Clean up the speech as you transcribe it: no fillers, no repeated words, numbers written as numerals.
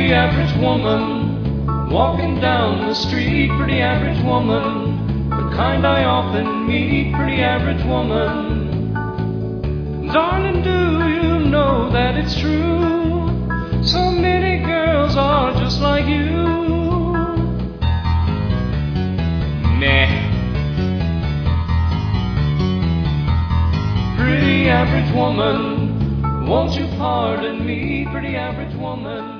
Pretty average woman, walking down the street. Pretty average woman, the kind I often meet. Pretty average woman, darling, do you know that it's true? So many girls are just like you. Nah. Pretty average woman, won't you pardon me? Pretty average woman.